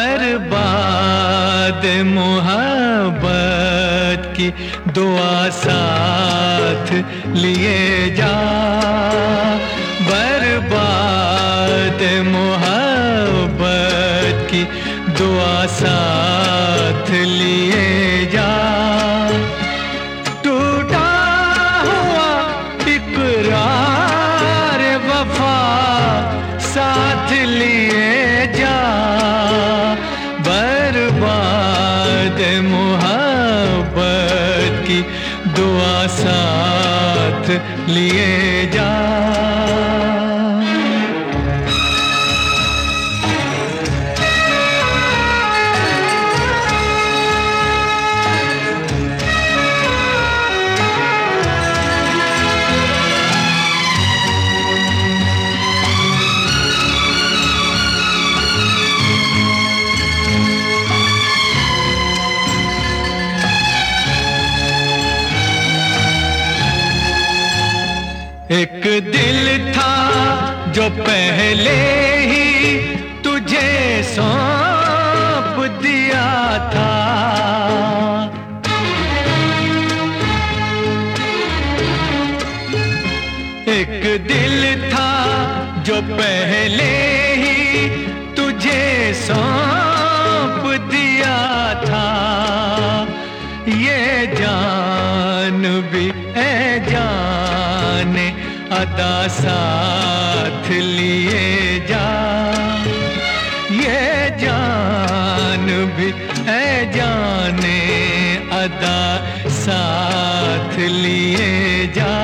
बर्बाद मोहब्बत की दुआ साथ लिए जा, बर्बाद मोहब्बत की दुआ साथ लिए जा। टूटा हुआ इकरार वफा साथ लिए जा, बर्बाद मोहब्बत की दुआ साथ लिए जा। एक दिल था जो पहले ही तुझे सौंप दिया था, एक दिल था जो पहले ही तुझे सौंप दिया था। ये जान भी है जाने अदा साथ लिए जा, ये जान भी है जाने अदा साथ लिए जा।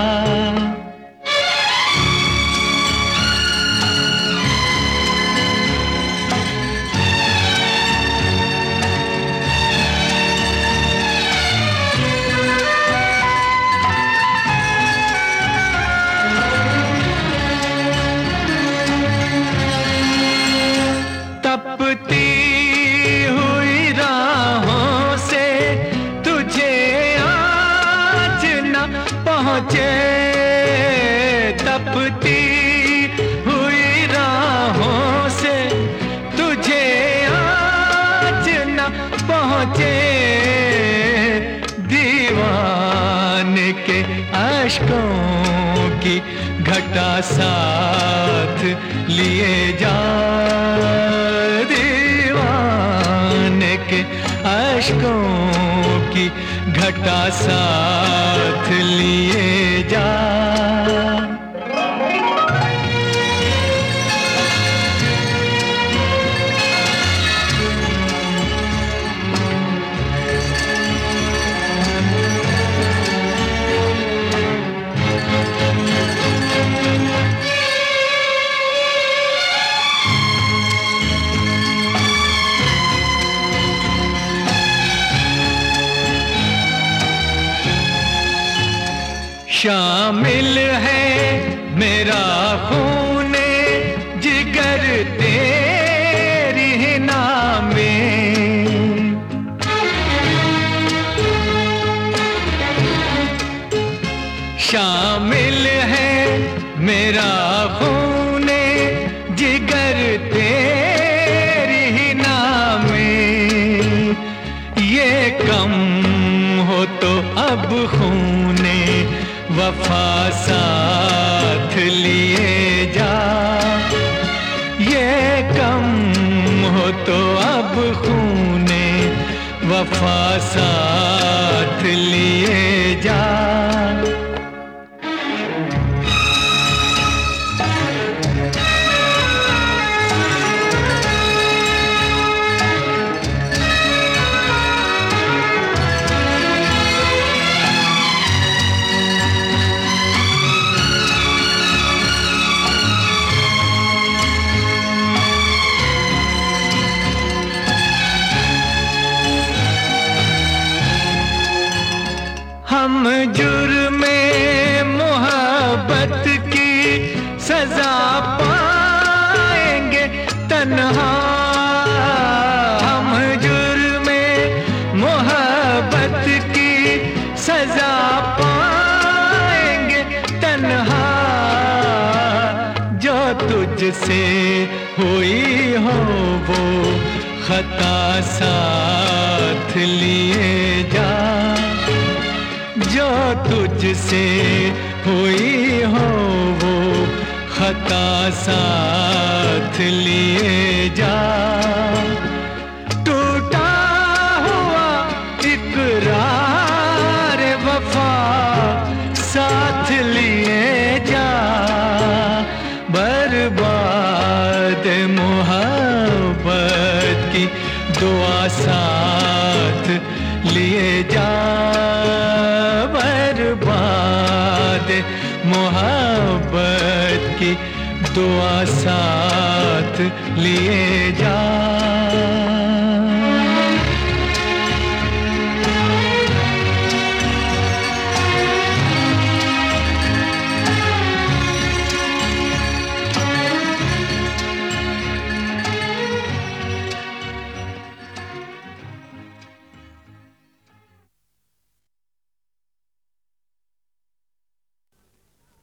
तपती हुई राहों से तुझे आज न पहुँचे, तपती हुई राहों से तुझे आज न पहुँचे। दीवाने के अश्कों की घटा साथ लिए जा, दीवाने के अश्कों की घटा साथ लिए जा। शामिल है मेरा खूने जिगर तेरी ही नामे, शामिल है मेरा खूने जिगर तेरी ही नामे। ये कम हो तो अब खूने वफा साथ लिए जा, ये कम हो तो अब खूने वफा साथ लिए जा। हम जुर्मे मोहब्बत की सजा पाएंगे तन्हा, हम जुर्मे मोहब्बत की सजा पाएंगे तन्हा। जो तुझसे हुई हो वो खता साथ लिए जा। जो तुझसे हुई हो वो खता साथ लिए जा। टूटा हुआ इकरार वफा साथ लिए जा। बर्बाद मोहब्बत की दुआ साथ लिए जा। बर्बाद मोहब्बत की दुआ साथ लिए जा।